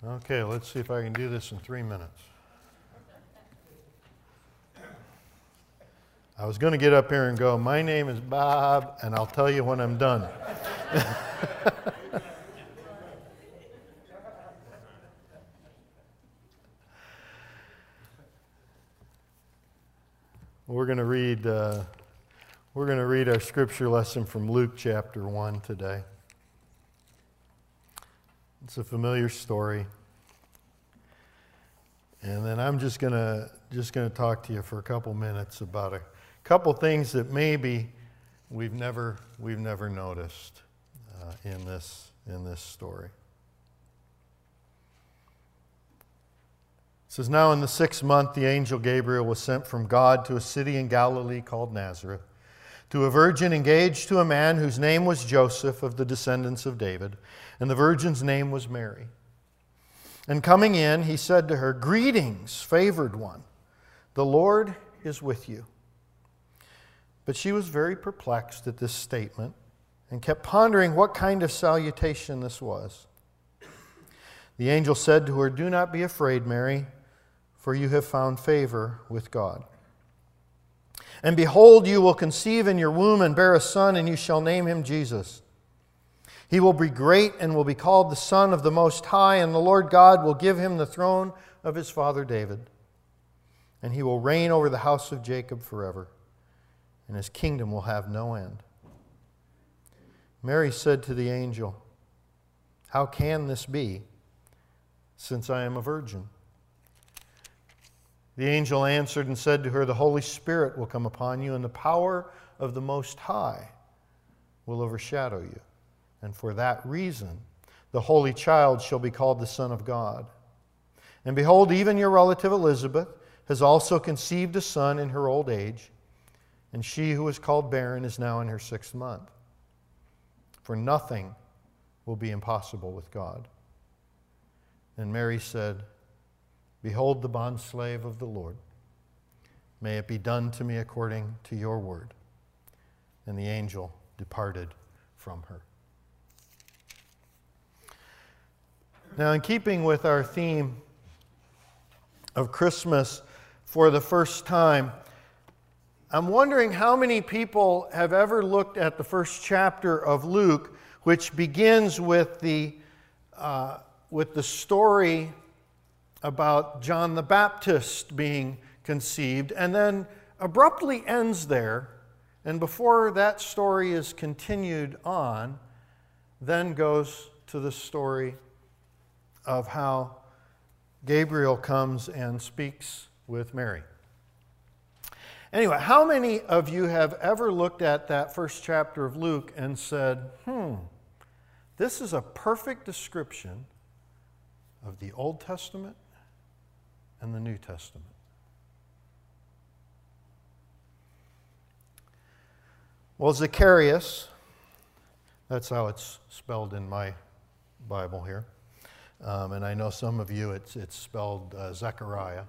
Okay, let's see if I can do this in 3 minutes. I was going to get up here and go, my name is Bob, and I'll tell you when I'm done. We're going to read our scripture lesson from Luke chapter 1 today. It's a familiar story. And then I'm just going to talk to you for a couple minutes about a couple things that maybe we've never noticed in this story. It says, "Now in the 6th month, the angel Gabriel was sent from God to a city in Galilee called Nazareth, to a virgin engaged to a man whose name was Joseph, of the descendants of David, and the virgin's name was Mary. And coming in, he said to her, 'Greetings, favored one, the Lord is with you.' But she was very perplexed at this statement and kept pondering what kind of salutation this was. The angel said to her, 'Do not be afraid, Mary, for you have found favor with God. And behold, you will conceive in your womb and bear a son, and you shall name him Jesus. He will be great and will be called the Son of the Most High, and the Lord God will give him the throne of his father David. And he will reign over the house of Jacob forever, and his kingdom will have no end.' Mary said to the angel, 'How can this be, since I am a virgin?' The angel answered and said to her, 'The Holy Spirit will come upon you, and the power of the Most High will overshadow you. And for that reason, the Holy Child shall be called the Son of God. And behold, even your relative Elizabeth has also conceived a son in her old age, and she who is called barren is now in her 6th month. For nothing will be impossible with God.' And Mary said, 'Behold the bondslave of the Lord. May it be done to me according to your word.' And the angel departed from her." Now, in keeping with our theme of Christmas for the first time, I'm wondering how many people have ever looked at the first chapter of Luke, which begins with the story about John the Baptist being conceived, and then abruptly ends there, and before that story is continued on, then goes to the story of how Gabriel comes and speaks with Mary. Anyway, how many of you have ever looked at that first chapter of Luke and said, this is a perfect description of the Old Testament and the New Testament? Well, Zacharias, that's how it's spelled in my Bible here. And I know some of you, it's spelled Zechariah.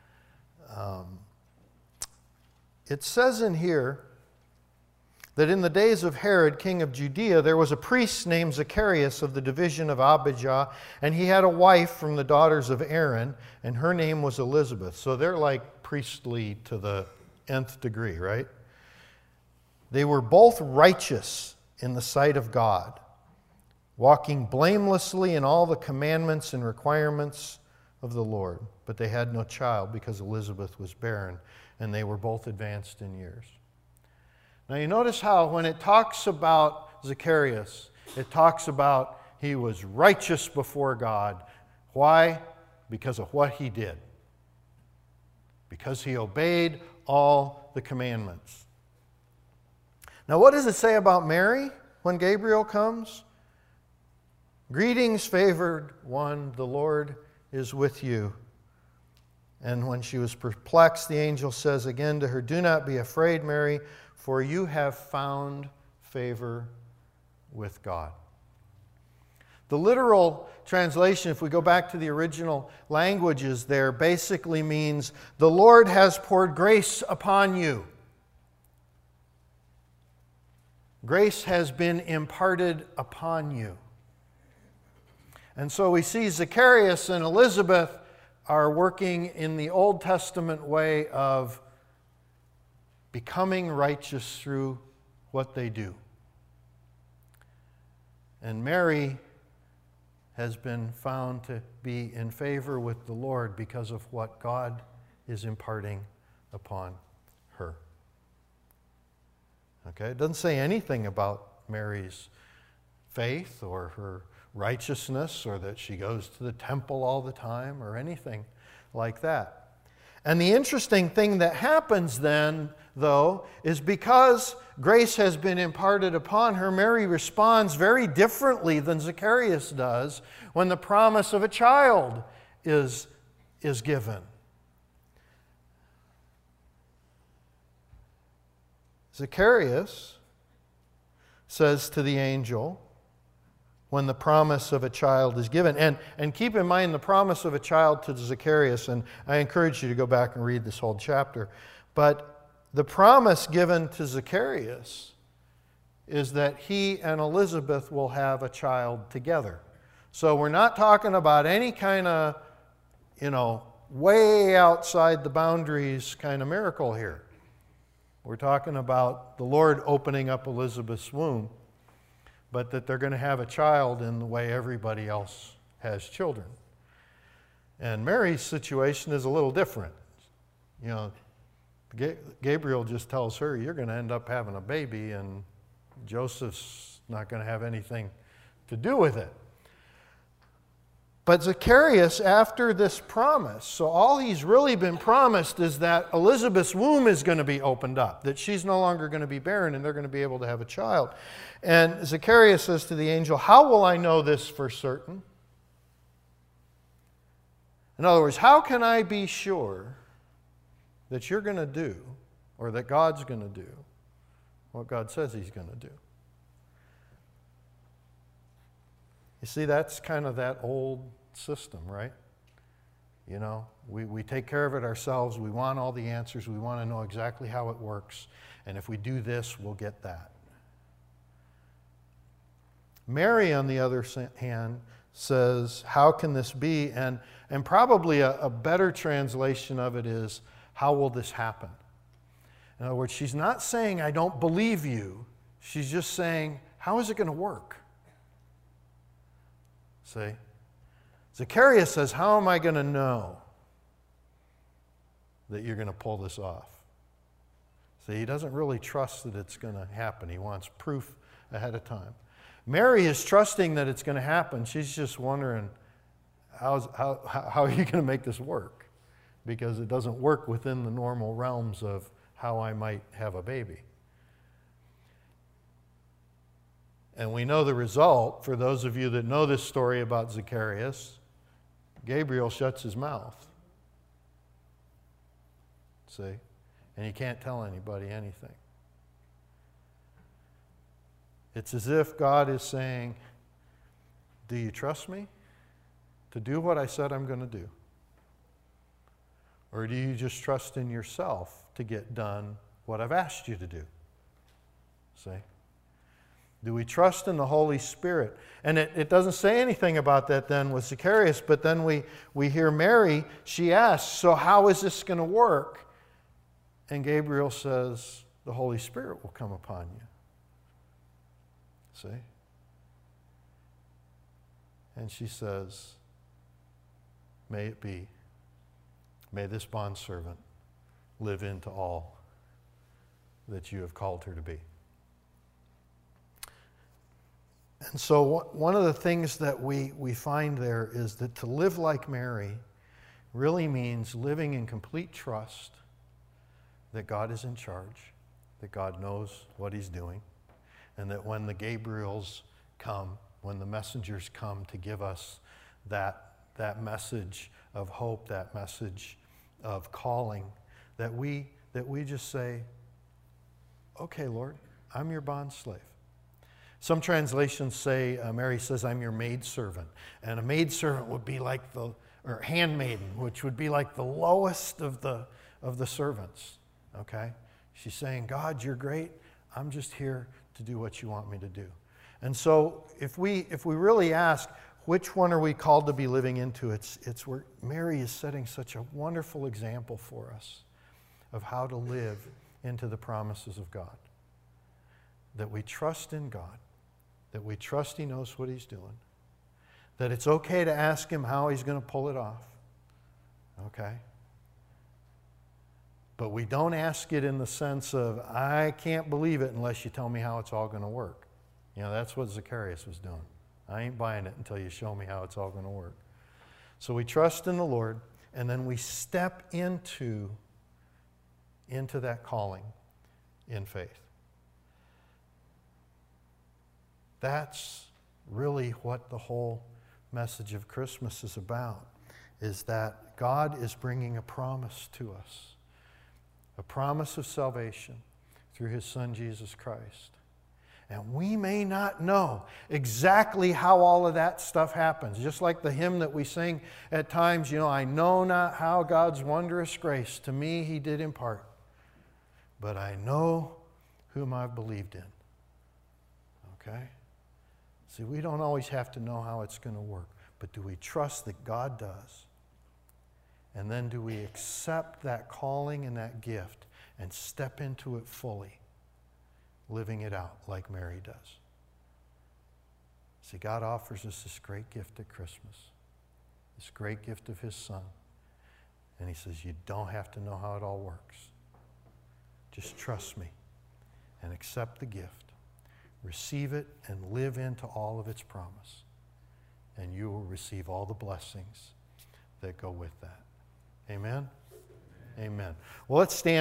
It says in here that in the days of Herod, king of Judea, there was a priest named Zacharias of the division of Abijah, and he had a wife from the daughters of Aaron, and her name was Elizabeth. So they're like priestly to the nth degree, right? They were both righteous in the sight of God, walking blamelessly in all the commandments and requirements of the Lord. But they had no child because Elizabeth was barren, and they were both advanced in years. Now you notice how when it talks about Zacharias, it talks about he was righteous before God. Why? Because of what he did. Because he obeyed all the commandments. Now what does it say about Mary when Gabriel comes? "Greetings, favored one, the Lord is with you." And when she was perplexed, the angel says again to her, "Do not be afraid, Mary, for you have found favor with God." The literal translation, if we go back to the original languages there, basically means, "The Lord has poured grace upon you." Grace has been imparted upon you. And so we see Zacharias and Elizabeth are working in the Old Testament way of becoming righteous through what they do. And Mary has been found to be in favor with the Lord because of what God is imparting upon her. Okay, it doesn't say anything about Mary's faith or her righteousness or that she goes to the temple all the time or anything like that. And the interesting thing that happens then, though, is because grace has been imparted upon her, Mary responds very differently than Zacharias does when the promise of a child is given. Zacharias says to the angel when the promise of a child is given, and keep in mind the promise of a child to Zacharias, and I encourage you to go back and read this whole chapter, but the promise given to Zacharias is that he and Elizabeth will have a child together. So we're not talking about any kind of, way outside the boundaries kind of miracle here. We're talking about the Lord opening up Elizabeth's womb, but that they're going to have a child in the way everybody else has children. And Mary's situation is a little different. Gabriel just tells her, you're going to end up having a baby, and Joseph's not going to have anything to do with it. But Zacharias, after this promise, so all he's really been promised is that Elizabeth's womb is going to be opened up, that she's no longer going to be barren and they're going to be able to have a child. And Zacharias says to the angel, how will I know this for certain? In other words, how can I be sure that you're going to do, or that God's going to do, what God says He's going to do? You see, that's kind of that old system, right? We take care of it ourselves. We want all the answers. We want to know exactly how it works. And if we do this, we'll get that. Mary, on the other hand, says, how can this be? And probably a better translation of it is, how will this happen? In other words, she's not saying, I don't believe you. She's just saying, how is it going to work? See? Zacharias says, how am I going to know that you're going to pull this off? See, he doesn't really trust that it's going to happen. He wants proof ahead of time. Mary is trusting that it's going to happen. She's just wondering, how are you going to make this work? Because it doesn't work within the normal realms of how I might have a baby. And we know the result. For those of you that know this story about Zacharias, Gabriel shuts his mouth. See? And he can't tell anybody anything. It's as if God is saying, do you trust me to do what I said I'm going to do? Or do you just trust in yourself to get done what I've asked you to do? See? Do we trust in the Holy Spirit? And it doesn't say anything about that then with Zacharias, but then we hear Mary, she asks, so how is this going to work? And Gabriel says, the Holy Spirit will come upon you. See? And she says, may it be. May this bondservant live into all that you have called her to be. And so one of the things that we find there is that to live like Mary really means living in complete trust that God is in charge, that God knows what He's doing, and that when the Gabriels come, when the messengers come to give us that message of hope, that message of calling, that we just say, okay, Lord, I'm your bondslave. Some translations say, Mary says, I'm your maidservant. And a maidservant would be like or handmaiden, which would be like the lowest of the servants. Okay? She's saying, God, you're great. I'm just here to do what you want me to do. And so if we really ask, which one are we called to be living into? It's where Mary is setting such a wonderful example for us of how to live into the promises of God. That we trust in God, that we trust He knows what He's doing, that it's okay to ask Him how He's going to pull it off, okay? But we don't ask it in the sense of, I can't believe it unless you tell me how it's all going to work. You know, that's what Zacchaeus was doing. I ain't buying it until you show me how it's all going to work. So we trust in the Lord, and then we step into that calling in faith. That's really what the whole message of Christmas is about, is that God is bringing a promise to us, a promise of salvation through His Son, Jesus Christ. And we may not know exactly how all of that stuff happens. Just like the hymn that we sing at times, you know, I know not how God's wondrous grace to me He did impart, but I know whom I've believed in. Okay? See, we don't always have to know how it's going to work, but do we trust that God does? And then do we accept that calling and that gift and step into it fully, living it out like Mary does? See, God offers us this great gift at Christmas, this great gift of His Son. And He says, you don't have to know how it all works. Just trust me and accept the gift. Receive it and live into all of its promise. And you will receive all the blessings that go with that. Amen? Amen. Well, let's stand.